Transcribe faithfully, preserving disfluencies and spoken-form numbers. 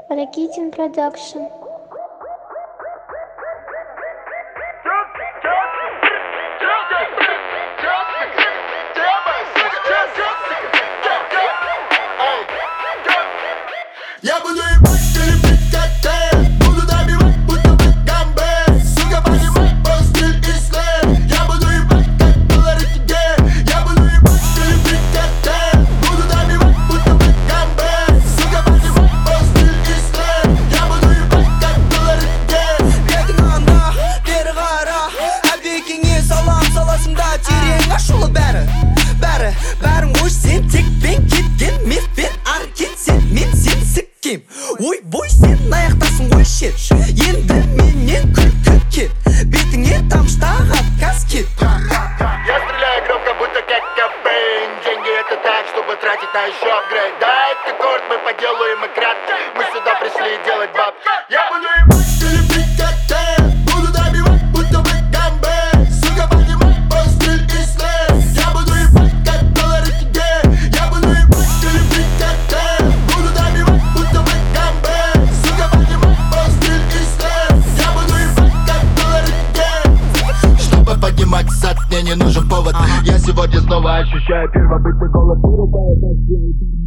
Ракитин Продакшн. Я буду ебать или пить коктейль, буду добивать, будто бы гамбей. Сука, понимай, мой стиль и слей. Я буду ебать, как доллары гей. Я буду ебать или пить коктейль, буду добивать, будто бы гамбей. Сука, понимай, мой стиль и слей. Я буду ебать, как доллары гей. Бетің анда, бері қара, әбекеңе салам саласында терең ашулы бәрі, бәрі, бәрің ой сен тек пен кеткен мефпен аркет сен, мен сен сіккем. Ой бой сен аяқтасың ғой шет, енді менен күлкі кет, бетіңе тамшытаған каскет. Я стреляю громко, будто как Кобейн. Деньги это так, чтобы тратить на еще апгрейд. Да, это корт, мы поделаем и кратко. Мы сюда пришли делать баб. Я буду ебать или пить коктейль, буду добивать, будто бы гамбей. Сука, понимай, мой стиль и слей. Я буду ебать, как доллары гей. Я буду ебать или пить коктейль, буду добивать, будто бы гамбей. Сука, понимай, мой стиль и слей. Я буду ебать, как доллары гей. Чтобы поднимать сад, мне не нужен повод. Я сегодня снова ощущаю первобытный голод. Вырубаю,